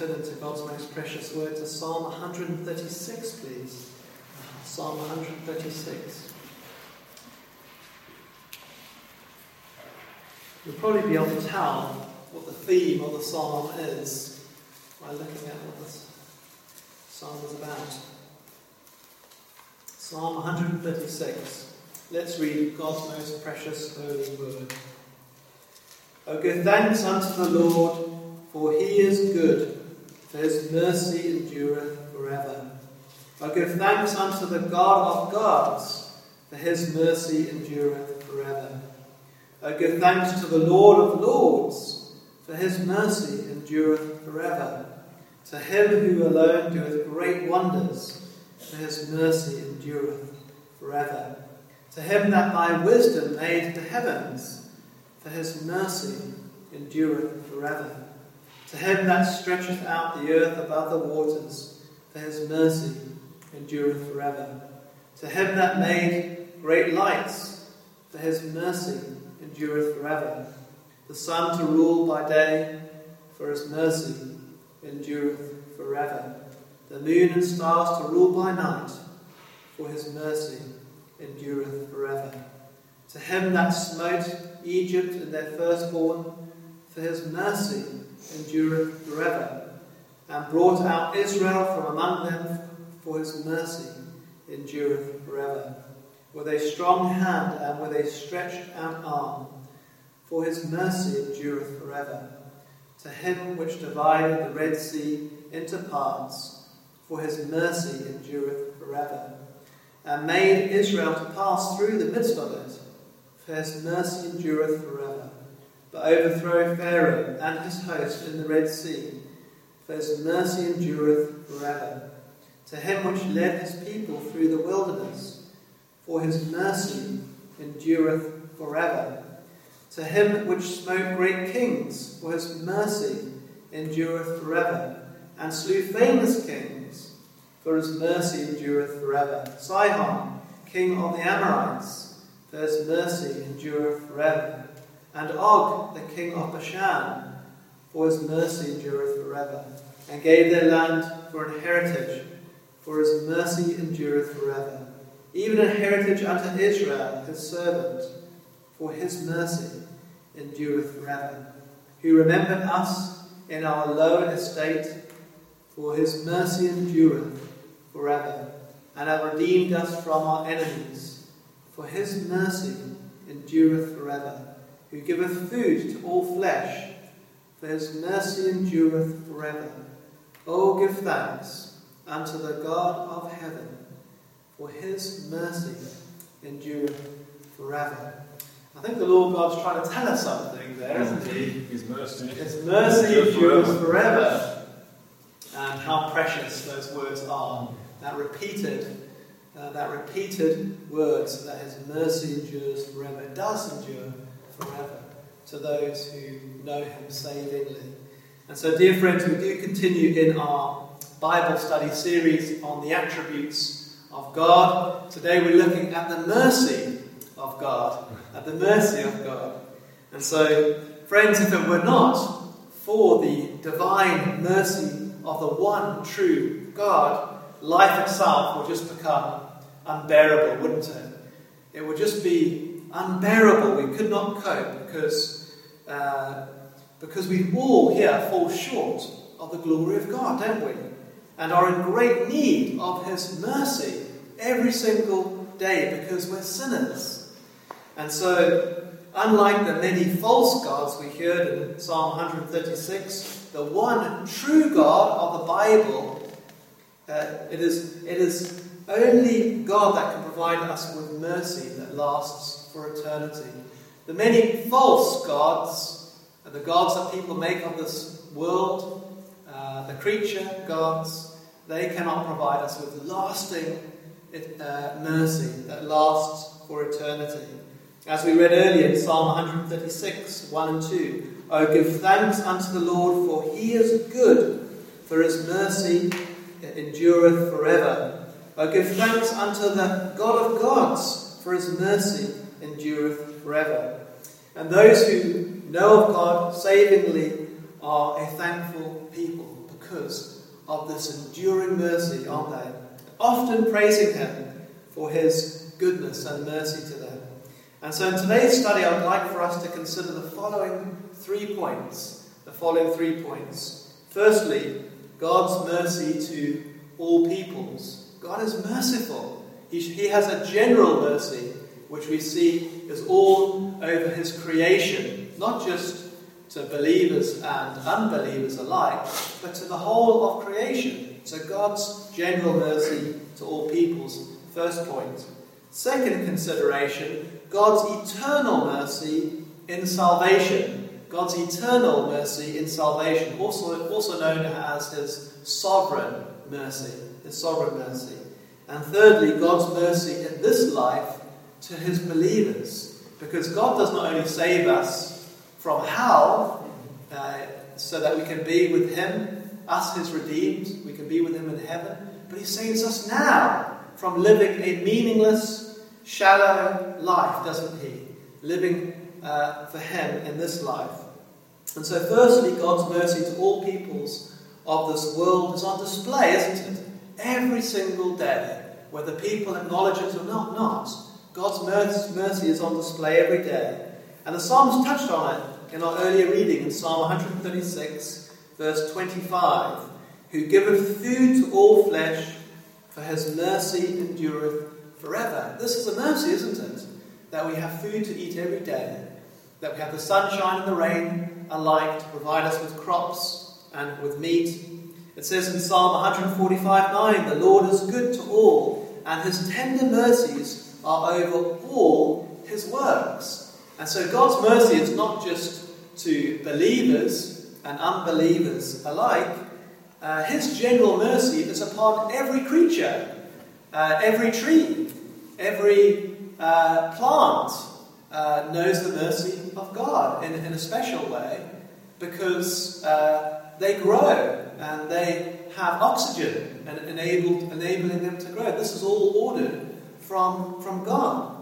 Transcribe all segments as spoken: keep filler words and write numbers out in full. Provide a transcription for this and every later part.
turn into God's most precious word to Psalm one thirty-six, please. Psalm one thirty-six. You'll probably be able to tell what the theme of the psalm is by looking at what this psalm is about. Psalm one thirty-six. Let's read God's most precious holy word. O give thanks unto the Lord, for he is good, for his mercy endureth forever. O give thanks unto the God of gods, for his mercy endureth forever. O give thanks to the Lord of lords, for his mercy endureth forever. To him who alone doeth great wonders, for his mercy endureth forever. To him that by wisdom made the heavens, for his mercy endureth forever. To him that stretcheth out the earth above the waters, for his mercy endureth forever. To him that made great lights, for his mercy endureth forever. The sun to rule by day, for his mercy endureth forever. The moon and stars to rule by night, for his mercy endureth forever. To him that smote Egypt and their firstborn, for his mercy endureth forever, and brought out Israel from among them, for his mercy endureth forever. With a strong hand and with a stretched out arm, for his mercy endureth forever. To him which divided the Red Sea into parts, for his mercy endureth forever, and made Israel to pass through the midst of it, for his mercy endureth forever. But overthrow Pharaoh and his host in the Red Sea, for his mercy endureth forever. To him which led his people through the wilderness, for his mercy endureth forever. To him which smote great kings, for his mercy endureth forever, and slew famous kings, for his mercy endureth forever. Sihon, king of the Amorites, for his mercy endureth forever. And Og, the king of Bashan, for his mercy endureth forever. And gave their land for an heritage, for his mercy endureth forever. Even a heritage unto Israel, his servant, for his mercy endureth forever. Who remembered us in our low estate, for his mercy endureth forever. And have redeemed us from our enemies, for his mercy endureth forever. Who giveth food to all flesh, for his mercy endureth forever. O give thanks unto the God of heaven, for his mercy endureth forever. I think the Lord God's trying to tell us something there, isn't he? His mercy. His mercy endures forever. And how precious those words are. That repeated, uh, that repeated words that his mercy endures forever. It does endure forever to those who know him savingly. And so, dear friends, we do continue in our Bible study series on the attributes of God. Today we're looking at the mercy of God, at the mercy of God. And so, friends, if it were not for the divine mercy of the one true God, life itself would just become unbearable, wouldn't it? It would just be unbearable. We could not cope because uh, because we all here fall short of the glory of God, don't we? And are in great need of his mercy every single day because we're sinners. And so, unlike the many false gods we heard in Psalm one thirty-six, the one true God of the Bible, uh, it is it is only God that can provide us with mercy that lasts for eternity. The many false gods, the gods that people make of this world, uh, the creature gods, they cannot provide us with lasting uh, mercy that lasts for eternity. As we read earlier in Psalm one thirty-six, one and two, O give thanks unto the Lord, for he is good, for his mercy endureth forever. O give thanks unto the God of gods, for his mercy endureth forever. And those who know of God savingly are a thankful people, because because of this enduring mercy, aren't they? Often praising him for his goodness and mercy to them. And so in today's study, I would like for us to consider the following three points. The following three points. Firstly, God's mercy to all peoples. God is merciful. He, he has a general mercy, which we see is all over his creation, not just to believers and unbelievers alike, but to the whole of creation. So God's general mercy to all peoples, first point. Second consideration, God's eternal mercy in salvation. God's eternal mercy in salvation, also, also known as his sovereign mercy. His sovereign mercy. And thirdly, God's mercy in this life to his believers. Because God does not only save us from hell, uh, so that we can be with him, us his redeemed, we can be with him in heaven, but he saves us now from living a meaningless, shallow life, doesn't he? Living uh, for him in this life. And so firstly, God's mercy to all peoples of this world is on display, isn't it? Every single day, whether people acknowledge it or not, not. God's mercy is on display every day. And the Psalms touched on it in our earlier reading in Psalm one thirty-six, verse twenty-five. Who giveth food to all flesh, for his mercy endureth forever. This is a mercy, isn't it? That we have food to eat every day. That we have the sunshine and the rain alike to provide us with crops and with meat. It says in Psalm one forty-five nine, the Lord is good to all, and his tender mercies are over all his works. And so God's mercy is not just to believers and unbelievers alike. Uh, his general mercy is upon every creature, uh, every tree, every uh, plant uh, knows the mercy of God in, in a special way, because uh, they grow and they have oxygen and enabled, enabling them to grow. This is all ordered from, from God.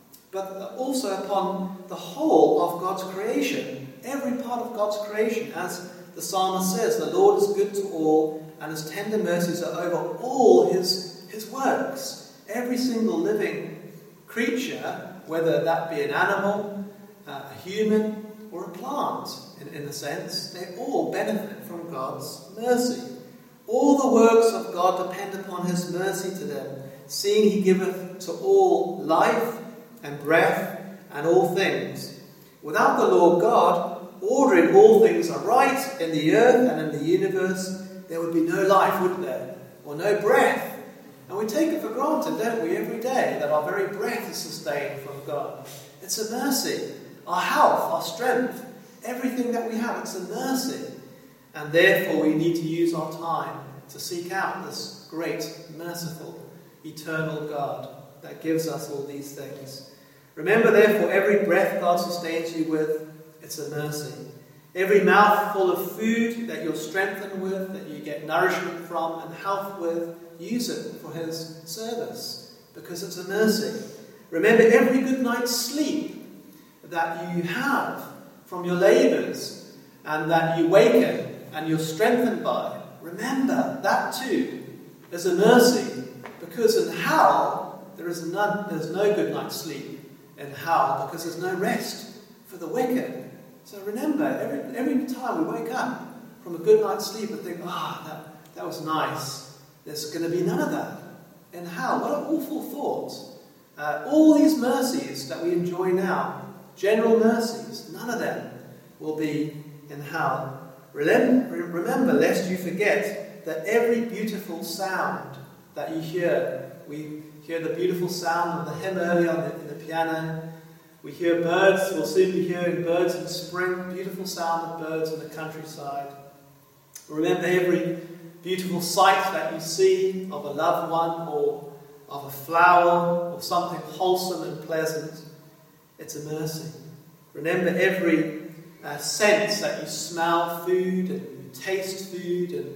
But also upon the whole of God's creation, every part of God's creation, as the psalmist says, the Lord is good to all, and his tender mercies are over all his, his works. Every single living creature, whether that be an animal, uh, a human, or a plant, in, in a sense, they all benefit from God's mercy. All the works of God depend upon his mercy to them, seeing he giveth to all life and breath and all things. Without the Lord God, ordering all things aright in the earth and in the universe, there would be no life, wouldn't there? Or no breath. And we take it for granted, don't we, every day, that our very breath is sustained from God. It's a mercy. Our health, our strength, everything that we have, it's a mercy. And therefore we need to use our time to seek out this great, merciful, eternal God that gives us all these things. Remember, therefore, every breath God sustains you with, it's a mercy. Every mouthful of food that you're strengthened with, that you get nourishment from and health with, use it for his service, because it's a mercy. Remember, every good night's sleep that you have from your labours and that you waken and you're strengthened by, remember, that too is a mercy, because in hell there is none, there's no good night's sleep in hell, because there's no rest for the wicked. So remember, every, every time we wake up from a good night's sleep and think, ah, oh, that, that was nice, there's going to be none of that in hell. What an awful thought. Uh, all these mercies that we enjoy now, general mercies, none of them will be in hell. Remember, remember, lest you forget, that every beautiful sound that you hear, we hear the beautiful sound of the hymn earlier on the, in the piano. We hear birds, we'll soon be hearing birds in spring, beautiful sound of birds in the countryside. Remember every beautiful sight that you see of a loved one, or of a flower, or something wholesome and pleasant. It's a mercy. Remember every uh, sense that you smell food and you taste food, and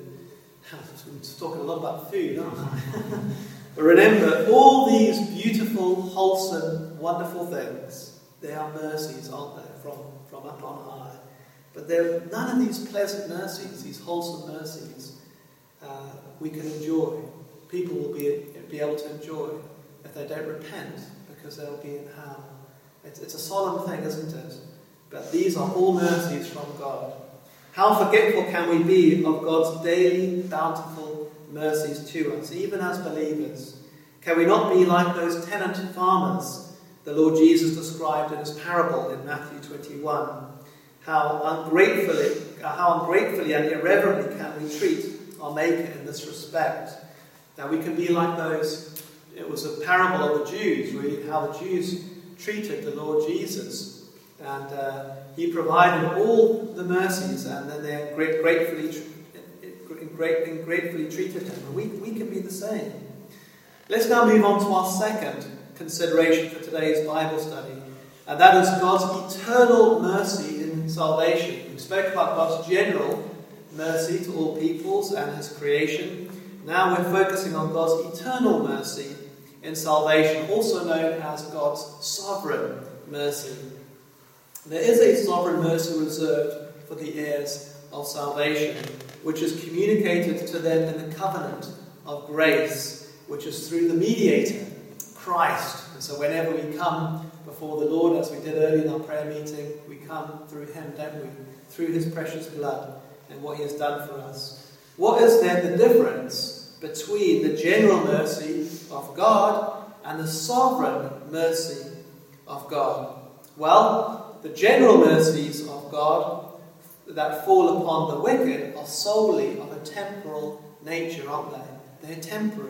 I'm talking a lot about food, aren't I? But remember, all these beautiful, wholesome, wonderful things, they are mercies, aren't they, from, from up on high. But there, none of these pleasant mercies, these wholesome mercies, uh, we can enjoy. People will be, be able to enjoy if they don't repent, because they'll be in hell. It's, it's a solemn thing, isn't it? But these are all mercies from God. How forgetful can we be of God's daily bountiful mercies to us, even as believers? Can we not be like those tenant farmers the Lord Jesus described in his parable in Matthew twenty-one? How ungratefully, how ungratefully and irreverently can we treat our Maker in this respect? Now we can be like those. It was a parable of the Jews, really, how the Jews treated the Lord Jesus. And uh, he provided all the mercies, and then they great, gratefully, great, gratefully treated him. And we, we can be the same. Let's now move on to our second consideration for today's Bible study, and that is God's eternal mercy in salvation. We spoke about God's general mercy to all peoples and his creation. Now we're focusing on God's eternal mercy in salvation, also known as God's sovereign mercy. There is a sovereign mercy reserved for the heirs of salvation, which is communicated to them in the covenant of grace, which is through the mediator, Christ. And so whenever we come before the Lord, as we did earlier in our prayer meeting, we come through him, don't we? Through his precious blood and what he has done for us. What is then the difference between the general mercy of God and the sovereign mercy of God? Well, the general mercies of God that fall upon the wicked are solely of a temporal nature, aren't they? They're temporary.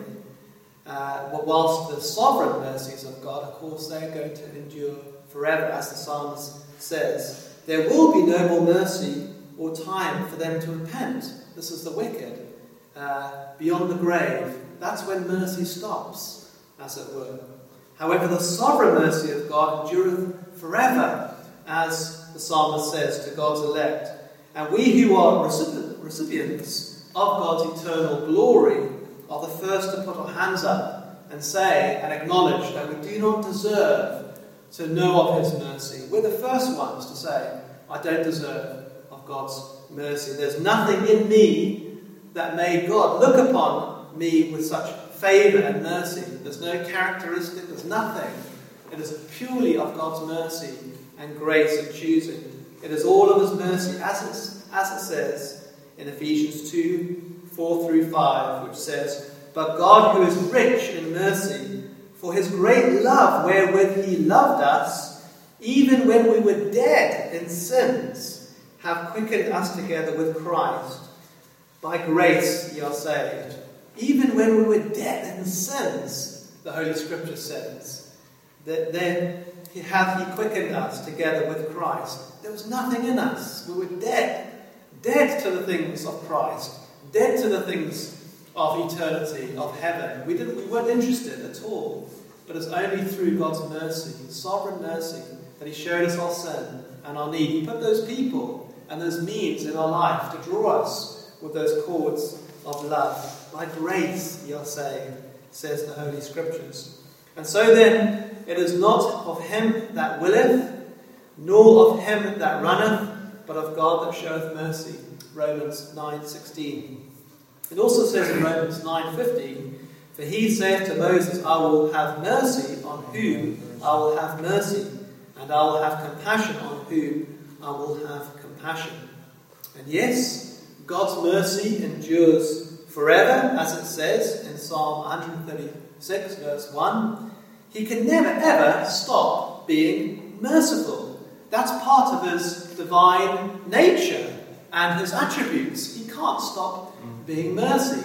Uh, whilst the sovereign mercies of God, of course, they're going to endure forever, as the psalmist says. There will be no more mercy or time for them to repent. This is the wicked. Uh, beyond the grave, that's when mercy stops, as it were. However, the sovereign mercy of God endureth forever, as the psalmist says to God's elect. And we who are recipients of God's eternal glory are the first to put our hands up and say and acknowledge that we do not deserve to know of his mercy. We're the first ones to say, I don't deserve of God's mercy. There's nothing in me that made God look upon me with such favour and mercy. There's no characteristic, there's nothing. It is purely of God's mercy and grace and choosing. It is all of his mercy, as it, as it says in Ephesians two, four through five, which says, But God, who is rich in mercy, for his great love wherewith he loved us, even when we were dead in sins, have quickened us together with Christ. By grace ye are saved. Even when we were dead in sins, the Holy Scripture says, that then he hath he quickened us together with Christ. There was nothing in us. We were dead. Dead to the things of Christ. Dead to the things of eternity, of heaven. We didn't we weren't interested at all. But it's only through God's mercy, sovereign mercy, that he showed us our sin and our need. He put those people and those means in our life to draw us with those cords of love. By grace ye are saved, says the Holy Scriptures. And so then, it is not of him that willeth, nor of him that runneth, but of God that showeth mercy. Romans nine sixteen. It also says in Romans nine fifteen, For he saith to Moses, I will have mercy on whom I will have mercy, and I will have compassion on whom I will have compassion. And yes, God's mercy endures forever, as it says in Psalm one thirty-six, verse one. He can never ever stop being merciful. That's part of his divine nature and his attributes. He can't stop being mercy.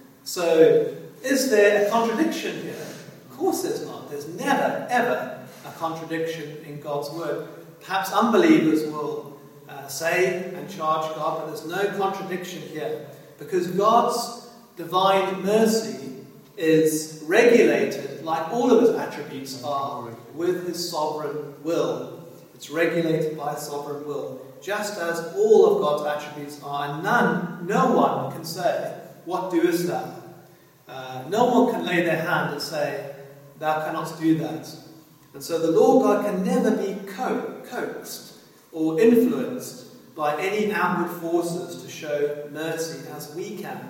So, is there a contradiction here? Of course there's not. There's never, ever a contradiction in God's word. Perhaps unbelievers will uh, say and charge God, but there's no contradiction here. Because God's divine mercy is regulated, like all of his attributes are, with his sovereign will. It's regulated by sovereign will. Just as all of God's attributes are, and none, no one can say, What doest thou? Uh, no one can lay their hand and say, Thou cannot do that. And so the Lord God can never be co- coaxed or influenced by any outward forces to show mercy as we can.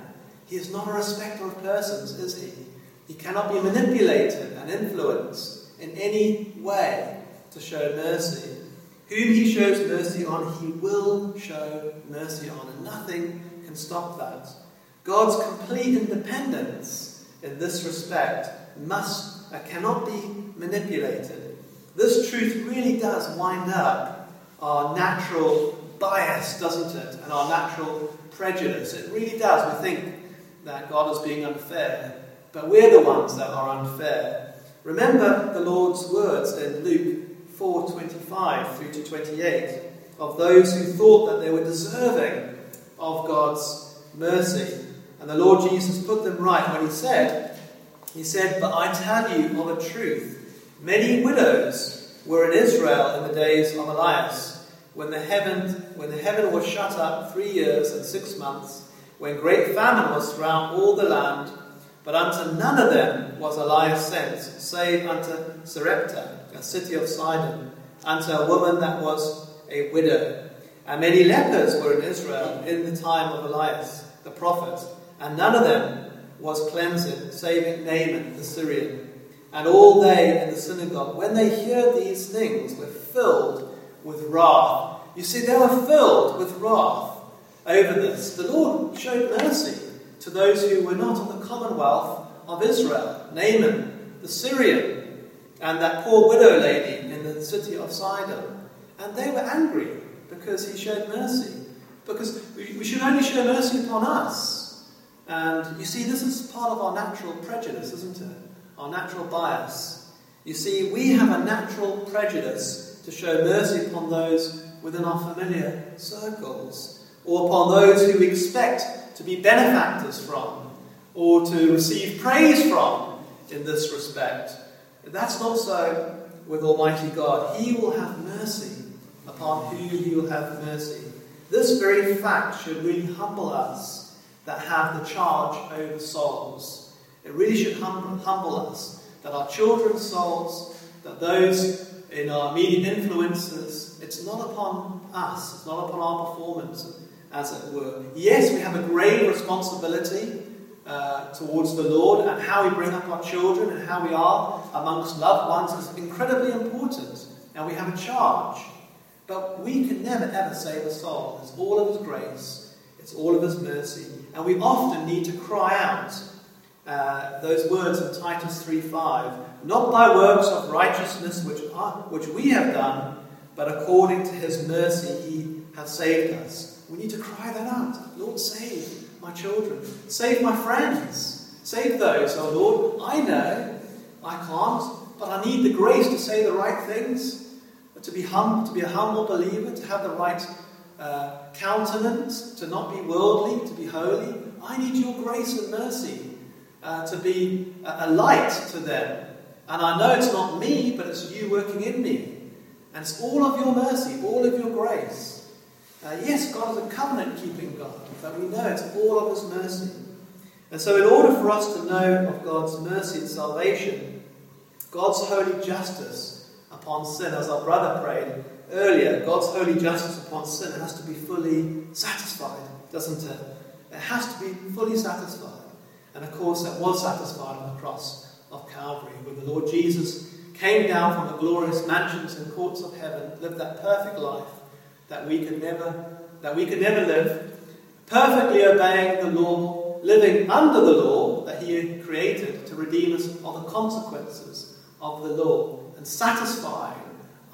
He is not a respecter of persons, is he? He cannot be manipulated and influenced in any way to show mercy. Whom he shows mercy on, he will show mercy on, and nothing can stop that. God's complete independence in this respect must, uh, cannot be manipulated. This truth really does wind up our natural bias, doesn't it? And our natural prejudice. It really does. We think that God is being unfair, but we're the ones that are unfair. Remember the Lord's words in Luke four twenty-five through to twenty-eight of those who thought that they were deserving of God's mercy. And the Lord Jesus put them right when he said, he said, "But I tell you of a truth, many widows were in Israel in the days of Elias, when the heaven, when the heaven was shut up three years and six months, when great famine was throughout all the land. But unto none of them was Elias sent, save unto Sarepta, a city of Sidon, unto a woman that was a widow. And many lepers were in Israel in the time of Elias, the prophet, and none of them was cleansed, saving Naaman the Syrian. And all they in the synagogue, when they heard these things, were filled with wrath." You see, they were filled with wrath over this. The Lord showed mercy to those who were not of the commonwealth of Israel. Naaman the Syrian, and that poor widow lady in the city of Sidon. And they were angry because he showed mercy. Because we should only show mercy upon us. And you see, this is part of our natural prejudice, isn't it? Our natural bias. You see, we have a natural prejudice to show mercy upon those within our familiar circles, or upon those who we expect to be benefactors from, or to receive praise from in this respect. That's not so with Almighty God. He will have mercy upon whom he will have mercy. This very fact should really humble us that have the charge over souls. It really should hum- humble us that our children's souls, that those in our immediate influences, it's not upon us, it's not upon our performance, as it were. Yes, we have a great responsibility uh, towards the Lord, and how we bring up our children and how we are amongst loved ones is incredibly important, and we have a charge. But we can never ever save a soul. It's all of His grace, it's all of His mercy, and we often need to cry out uh, those words in Titus three five, "Not by works of righteousness which are, which we have done, but according to His mercy He has saved us." We need to cry that out. Lord, save my children. Save my friends. Save those, oh Lord. I know I can't, but I need the grace to say the right things, to be hum, to be a humble believer, to have the right uh, countenance, to not be worldly, to be holy. I need your grace and mercy uh, to be a, a light to them. And I know it's not me, but it's you working in me. And it's all of your mercy, all of your grace. Uh, yes, God is a covenant-keeping God, but we know it's all of His mercy. And so in order for us to know of God's mercy and salvation, God's holy justice upon sin, as our brother prayed earlier, God's holy justice upon sin has to be fully satisfied, doesn't it? It has to be fully satisfied. And of course, it was satisfied on the cross of Calvary, when the Lord Jesus came down from the glorious mansions and courts of heaven, lived that perfect life that we could never, that we could never live, perfectly obeying the law, living under the law that He had created to redeem us of the consequences of the law, and satisfying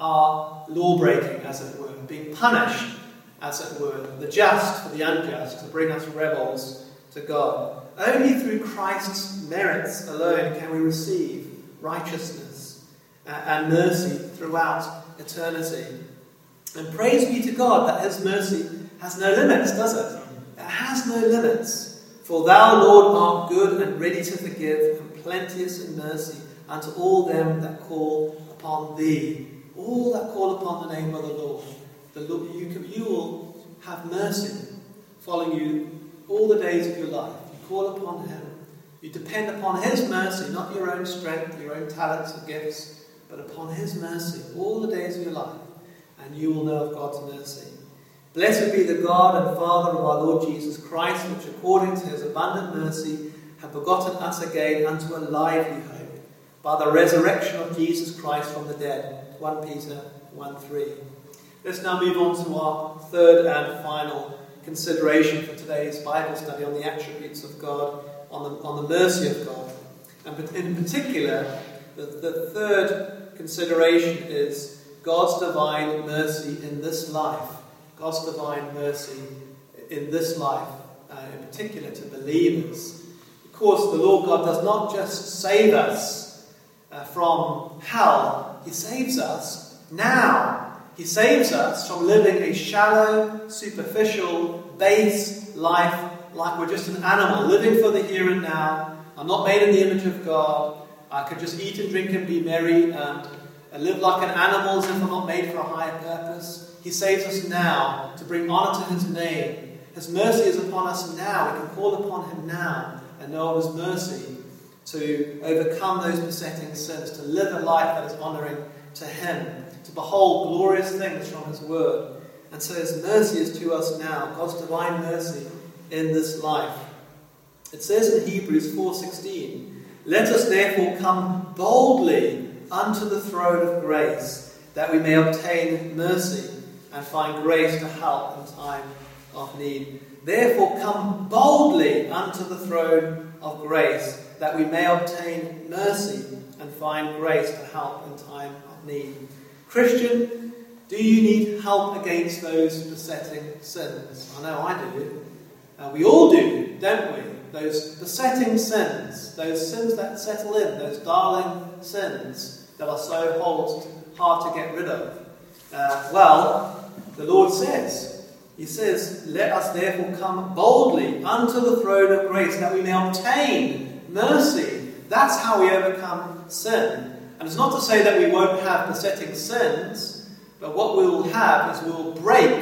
our law-breaking, as it were, being punished, as it were, the just for the unjust, to bring us rebels to God. Only through Christ's merits alone can we receive righteousness and mercy throughout eternity. And praise be to God that His mercy has no limits, does it? It has no limits. "For thou, Lord, art good and ready to forgive, and plenteous in mercy unto all them that call upon thee." All that call upon the name of the Lord. The Lord, you, can, you will have mercy following you all the days of your life. You call upon Him. You depend upon His mercy, not your own strength, your own talents or gifts, but upon His mercy all the days of your life. And you will know of God's mercy. Blessed be the God and Father of our Lord Jesus Christ, which according to his abundant mercy hath begotten us again unto a lively hope, by the resurrection of Jesus Christ from the dead. First Peter one three. Let's now move on to our third and final consideration for today's Bible study on the attributes of God, on the, on the mercy of God. And in particular, the, the third consideration is God's divine mercy in this life. God's divine mercy in this life, uh, in particular to believers. Of course, the Lord God does not just save us uh, from hell, he saves us now. He saves us from living a shallow, superficial, base life like we're just an animal, living for the here and now. I'm not made in the image of God. I could just eat and drink and be merry and, and live like an animal as if I'm not made for a higher purpose. He saves us now to bring honour to his name. His mercy is upon us now. We can call upon him now and know of his mercy to overcome those besetting sins, to live a life that is honouring to him, to behold glorious things from his word. And so his mercy is to us now, God's divine mercy in this life. It says in Hebrews four sixteen, "Let us therefore come boldly unto the throne of grace, that we may obtain mercy and find grace to help in time of need." Therefore come boldly unto the throne of grace, that we may obtain mercy and find grace to help in time of need. Christian, do you need help against those besetting sins? I know I do. Uh, we all do, don't we? Those besetting sins, those sins that settle in, those darling sins that are so hard, hard to get rid of. Uh, well, the Lord says, He says, "Let us therefore come boldly unto the throne of grace, that we may obtain mercy." That's how we overcome sin. And it's not to say that we won't have besetting sins, but what we will have is we will break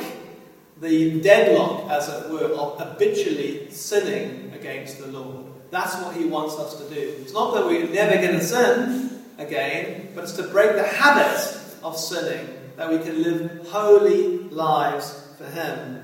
the deadlock, as it were, of habitually sinning against the Lord. That's what he wants us to do. It's not that we're never going to sin again, but it's to break the habit of sinning, that we can live holy lives for him.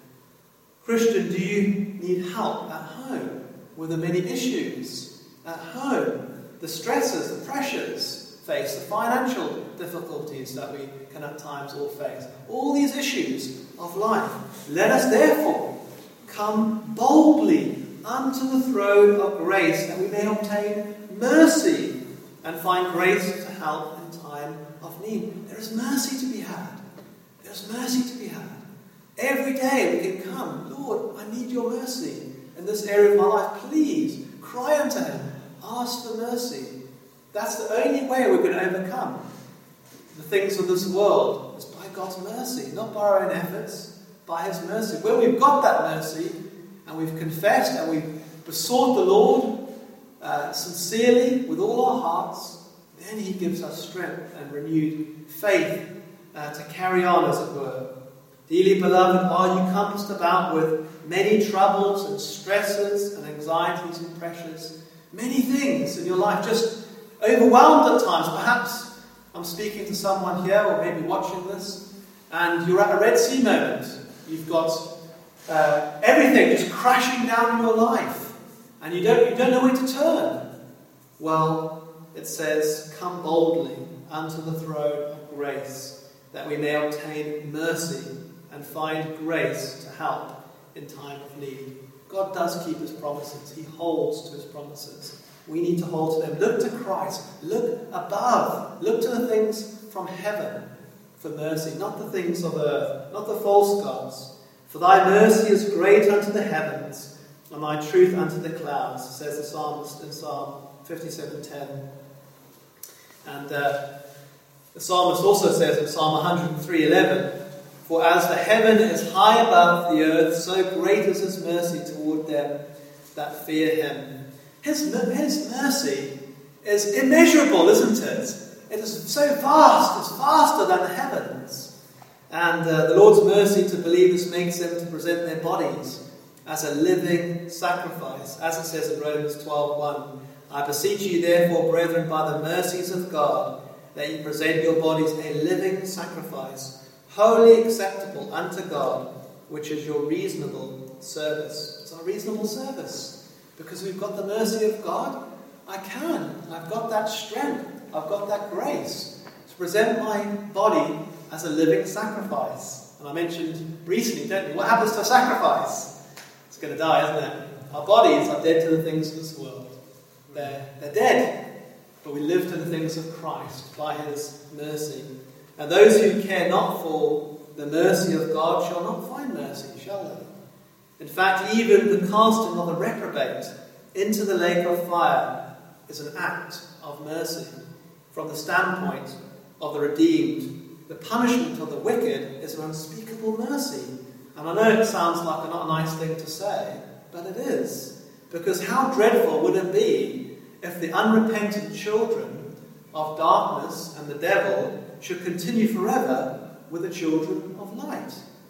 Christian, do you need help at home with the many issues at home? The stresses, the pressures faced, the financial difficulties that we can at times all face. All these issues of life. Let us therefore come boldly unto the throne of grace, that we may obtain mercy and find grace to help in time of need. There is mercy to be had. There is mercy to be had. Every day we can come, "Lord, I need your mercy in this area of my life. Please cry unto him. Ask for mercy." That's the only way we're going to overcome the things of this world. It's by God's mercy, not by our own efforts, by his mercy. When we've got that mercy and we've confessed and we've besought the Lord uh, sincerely with all our hearts, then he gives us strength and renewed faith uh, to carry on, as it were. Dearly beloved, are you compassed about with many troubles and stresses and anxieties and pressures? Many things in your life, just overwhelmed at times. Perhaps I'm speaking to someone here or maybe watching this, and you're at a Red Sea moment. You've got uh, everything just crashing down in your life, and you don't, you don't know where to turn. Well, it says, "Come boldly unto the throne of grace, that we may obtain mercy and find grace to help in time of need." God does keep his promises. He holds to his promises. We need to hold to them. Look to Christ. Look above. Look to the things from heaven for mercy, not the things of earth, not the false gods. "For thy mercy is great unto the heavens, and thy truth unto the clouds," says the psalmist in Psalm fifty-seven ten. And uh, the psalmist also says in Psalm one hundred three eleven, "For as the heaven is high above the earth, so great is his mercy toward them that fear him." His, his mercy is immeasurable, isn't it? It is so vast, it's vaster than the heavens. And uh, the Lord's mercy to believers makes them to present their bodies as a living sacrifice. As it says in Romans twelve one, "I beseech you therefore, brethren, by the mercies of God, that you present your bodies a living sacrifice, wholly acceptable unto God, which is your reasonable service. It's our reasonable service. Because we've got the mercy of God, I can. I've got that strength. I've got that grace to present my body as a living sacrifice. And I mentioned recently, don't you? What happens to a sacrifice? It's going to die, isn't it? Our bodies are dead to the things of this world. They're, they're dead. But we live to the things of Christ by his mercy. And those who care not for the mercy of God shall not find mercy, shall they? In fact, even the casting of the reprobate into the lake of fire is an act of mercy. From the standpoint of the redeemed, the punishment of the wicked is an unspeakable mercy. And I know it sounds like a not a nice thing to say, but it is. Because how dreadful would it be if the unrepentant children of darkness and the devil should continue forever with the children of light?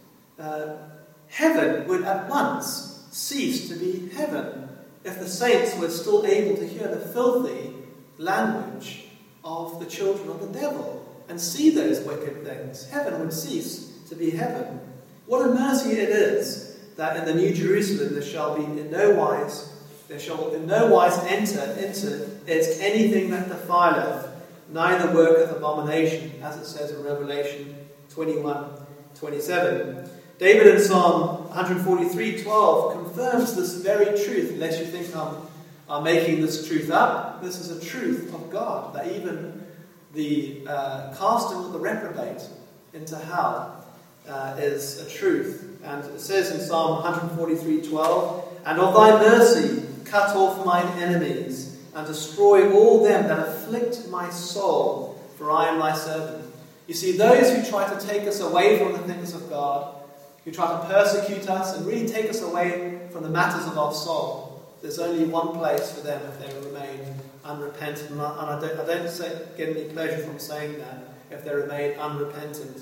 Uh, heaven would at once cease to be heaven if the saints were still able to hear the filthy language of the children of the devil and see those wicked things. Heaven would cease to be heaven. What a mercy it is that in the New Jerusalem there shall be in no wise, there shall in no wise enter into it anything that defileth, neither worketh abomination, as it says in Revelation twenty-one twenty-seven. David in Psalm one forty-three twelve confirms this very truth, unless you think I'm, I'm making this truth up. This is a truth of God, that even the uh, casting of the reprobate into hell uh, is a truth. And it says in Psalm one forty-three twelve, "And of thy mercy cut off mine enemies, and destroy all them that afflict my soul, for I am thy servant." You see, those who try to take us away from the things of God, who try to persecute us and really take us away from the matters of our soul, there's only one place for them if they remain unrepentant. And I, and I don't, I don't say, get any pleasure from saying that, if they remain unrepentant.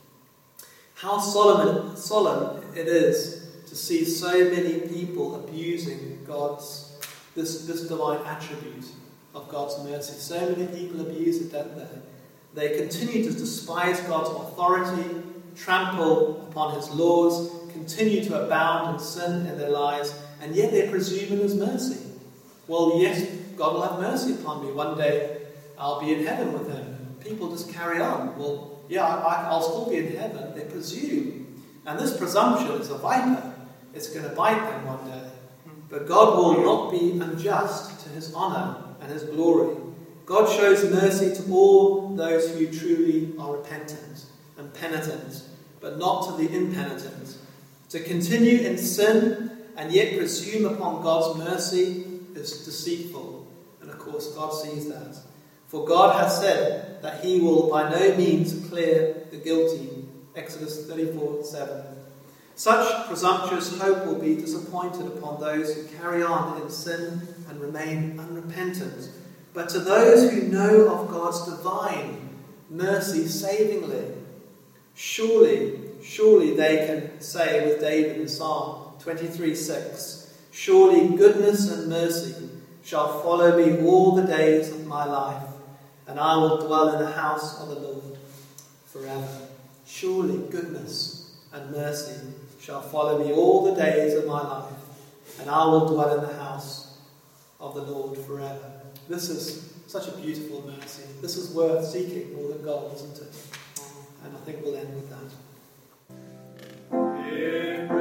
How solemn, solemn it is to see so many people abusing God's, this, this divine attribute of God's mercy. So many people abuse it, don't they? They continue to despise God's authority, trample upon his laws, continue to abound in sin in their lives, and yet they presume in his mercy. Well, yes, God will have mercy upon me. One day I'll be in heaven with him. People just carry on. Well, yeah, I, I'll still be in heaven. They presume. And this presumption is a viper. It's going to bite them one day. But God will not be unjust to his honour and his glory. God shows mercy to all those who truly are repentant and penitent, but not to the impenitent. To continue in sin and yet presume upon God's mercy is deceitful. And of course God sees that. For God has said that he will by no means clear the guilty. Exodus thirty-four seven. Such presumptuous hope will be disappointed upon those who carry on in sin and remain unrepentant. But to those who know of God's divine mercy savingly, surely, surely they can say with David in Psalm twenty-three six, "Surely goodness and mercy shall follow me all the days of my life, and I will dwell in the house of the Lord forever." Surely goodness and mercy shall follow me all the days of my life, and I will dwell in the house of the Lord forever. This is such a beautiful mercy. This is worth seeking more than gold, isn't it? And I think we'll end with that. Yeah.